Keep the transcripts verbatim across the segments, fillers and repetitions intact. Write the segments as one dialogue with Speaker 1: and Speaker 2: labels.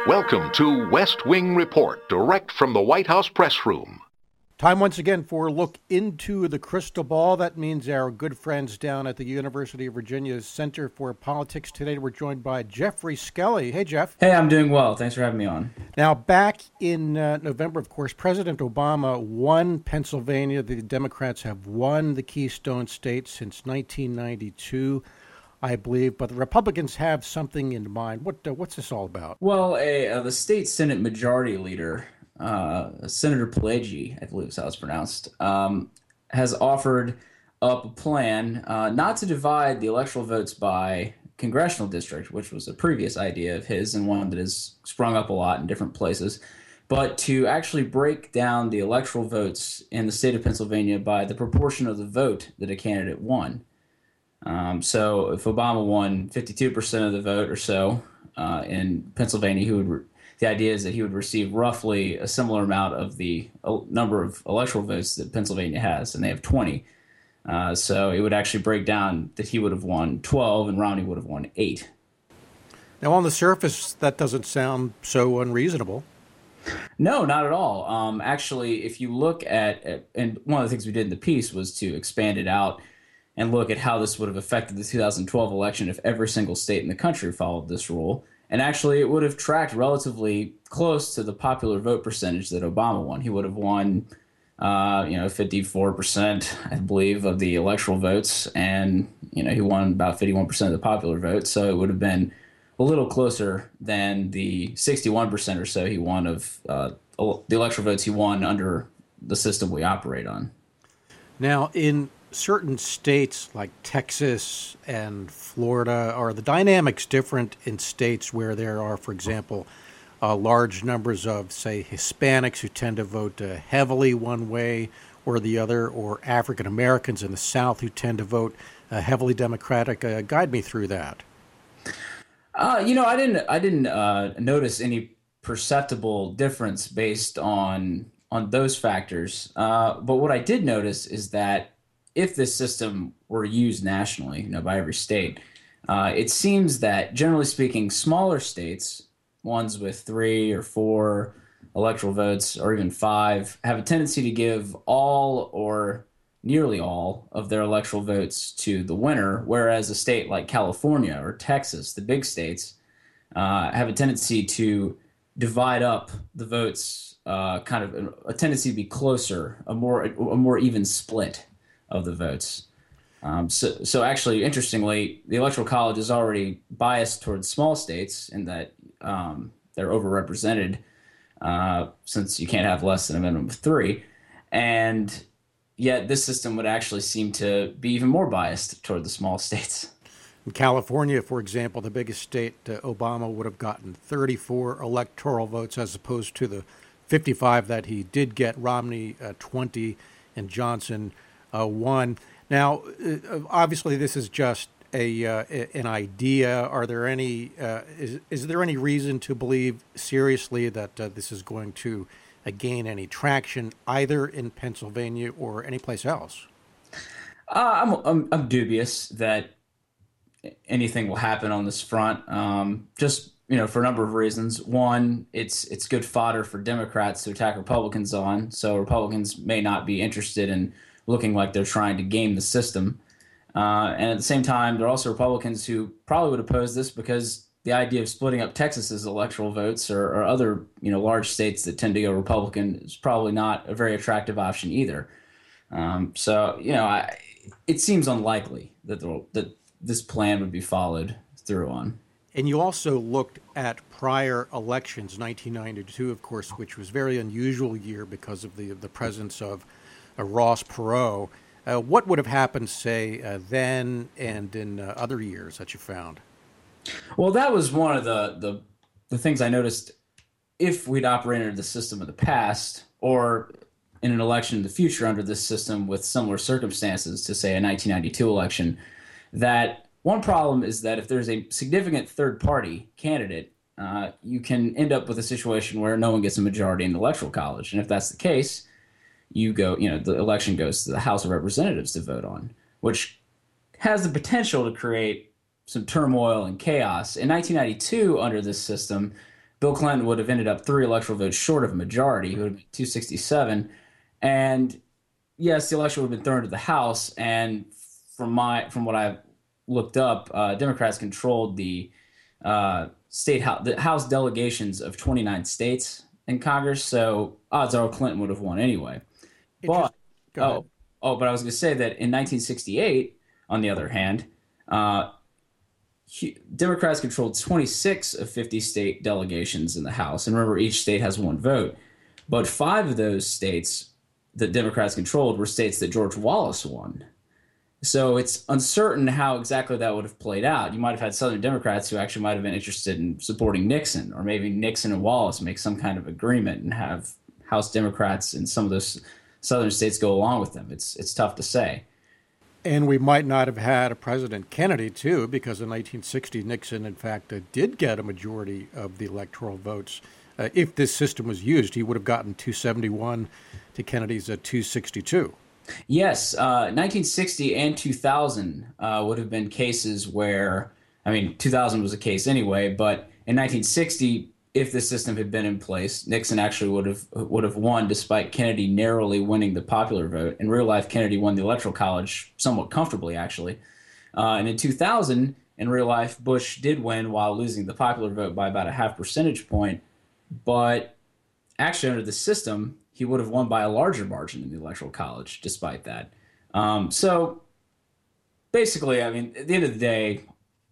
Speaker 1: Welcome to West Wing Report, direct from the White House press room.
Speaker 2: Time once again for a look into the crystal ball. That means our good friends down at the University of Virginia's Center for Politics. Today we're joined by Jeffrey Skelly. Hey, Jeff.
Speaker 3: Hey, I'm doing well. Thanks for having me on.
Speaker 2: Now, back in uh, November, of course, President Obama won Pennsylvania. The Democrats have won the Keystone State since nineteen ninety-two, I believe. But the Republicans have something in mind. What uh, What's this all about?
Speaker 3: Well, a, uh, the state Senate Majority Leader, Uh, Senator Pileggi, I believe is how it's pronounced, um, has offered up a plan uh, not to divide the electoral votes by congressional district, which was a previous idea of his and one that has sprung up a lot in different places, but to actually break down the electoral votes in the state of Pennsylvania by the proportion of the vote that a candidate won. Um, so if Obama won fifty-two percent of the vote or so uh, in Pennsylvania, he would re- The idea is that he would receive roughly a similar amount of the number of electoral votes that Pennsylvania has, and they have twenty. Uh, so it would actually break down that he would have won twelve and Romney would have won eight.
Speaker 2: Now, on the surface, that doesn't sound so unreasonable.
Speaker 3: No, not at all. Um, actually, if you look at, at, and one of the things we did in the piece was to expand it out and look at how this would have affected the two thousand twelve election if every single state in the country followed this rule. And actually, it would have tracked relatively close to the popular vote percentage that Obama won. He would have won, uh, you know, fifty-four percent, I believe, of the electoral votes, and you know, he won about fifty-one percent of the popular vote. So it would have been a little closer than the sixty-one percent or so he won of uh, the electoral votes he won under the system we operate on.
Speaker 2: Now, in certain states like Texas and Florida, are the dynamics different in states where there are, for example, uh, large numbers of, say, Hispanics who tend to vote uh, heavily one way or the other, or African Americans in the South who tend to vote uh, heavily Democratic? Uh, guide me through that.
Speaker 3: Uh, you know, I didn't, I didn't uh, notice any perceptible difference based on on those factors. Uh, but what I did notice is that if this system were used nationally, you know, by every state, uh, it seems that, generally speaking, smaller states, ones with three or four electoral votes or even five, have a tendency to give all or nearly all of their electoral votes to the winner, whereas a state like California or Texas, the big states, uh, have a tendency to divide up the votes, uh, kind of a, a tendency to be closer, a more a more even split of the votes. Um, so, so actually, interestingly, the Electoral College is already biased towards small states in that um, they're overrepresented uh, since you can't have less than a minimum of three. And yet this system would actually seem to be even more biased toward the small states.
Speaker 2: In California, for example, the biggest state, uh, Obama would have gotten thirty-four electoral votes as opposed to the fifty-five that he did get, Romney uh, twenty, and Johnson Uh, one. Now, uh, obviously, this is just a uh, an idea. Are there any? Uh, is is there any reason to believe seriously that uh, this is going to uh, gain any traction either in Pennsylvania or anyplace else?
Speaker 3: Uh, I'm, I'm I'm dubious that anything will happen on this front. Um, just you know, for a number of reasons. One, it's it's good fodder for Democrats to attack Republicans on. So Republicans may not be interested in looking like they're trying to game the system. Uh, and at the same time, there are also Republicans who probably would oppose this because the idea of splitting up Texas's electoral votes or, or other, you know, large states that tend to go Republican is probably not a very attractive option either. Um, so, you know, I, it seems unlikely that there, that this plan would be followed through on.
Speaker 2: And you also looked at prior elections, nineteen ninety-two, of course, which was a very unusual year because of the the presence of Uh, Ross Perot. Uh, what would have happened, say, uh, then and in uh, other years that you found?
Speaker 3: Well, that was one of the, the the things I noticed. If we'd operated the system of the past, or in an election in the future under this system with similar circumstances to, say, a nineteen ninety-two election, that one problem is that if there's a significant third-party candidate, uh, you can end up with a situation where no one gets a majority in the Electoral College. And if that's the case, you go, you know, the election goes to the House of Representatives to vote on, which has the potential to create some turmoil and chaos. In nineteen ninety-two, under this system, Bill Clinton would have ended up three electoral votes short of a majority. He would have been two sixty-seven. And yes, the election would have been thrown to the House. And from my from what I've looked up, uh, Democrats controlled the uh, state house, the House delegations of twenty-nine states in Congress. So odds are Clinton would have won anyway. But oh, oh, but I was going to say that in nineteen sixty-eight, on the other hand, uh, he, Democrats controlled twenty-six of fifty state delegations in the House. And remember, each state has one vote. But five of those states that Democrats controlled were states that George Wallace won. So it's uncertain how exactly that would have played out. You might have had Southern Democrats who actually might have been interested in supporting Nixon, or maybe Nixon and Wallace make some kind of agreement and have House Democrats in some of those Southern states go along with them. It's it's tough to say.
Speaker 2: And we might not have had a President Kennedy, too, because in nineteen sixty, Nixon, in fact, uh, did get a majority of the electoral votes. Uh, if this system was used, he would have gotten two seventy-one to Kennedy's uh, two sixty-two.
Speaker 3: Yes, uh, nineteen sixty and two thousand uh, would have been cases where, I mean, two thousand was a case anyway, but in nineteen sixty, if the system had been in place, Nixon actually would have would have won, despite Kennedy narrowly winning the popular vote. In real life, Kennedy won the Electoral College somewhat comfortably, actually. Uh, and in two thousand, in real life, Bush did win while losing the popular vote by about a half percentage point. But actually, under the system, he would have won by a larger margin in the Electoral College, despite that. Um, so basically, I mean, at the end of the day,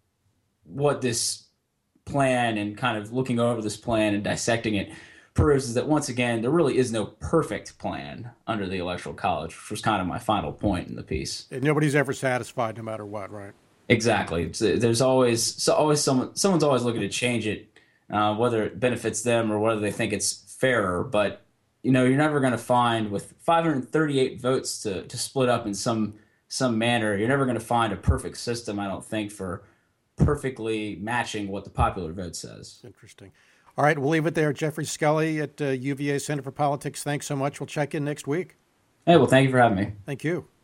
Speaker 3: what this plan and kind of looking over this plan and dissecting it proves is that, once again, there really is no perfect plan under the Electoral College, which was kind of my final point in the piece.
Speaker 2: And nobody's ever satisfied no matter what, right?
Speaker 3: Exactly. It's, there's always so always someone someone's always looking to change it, uh, whether it benefits them or whether they think it's fairer. But you know, you're never going to find, with five hundred thirty-eight votes to, to split up in some some manner, you're never going to find a perfect system, I don't think, for perfectly matching what the popular vote says.
Speaker 2: Interesting. All right, we'll leave it there. Jeffrey Scully at uh, U V A Center for Politics, thanks so much. We'll check in next week.
Speaker 3: Hey, well, thank you for having me.
Speaker 2: Thank you.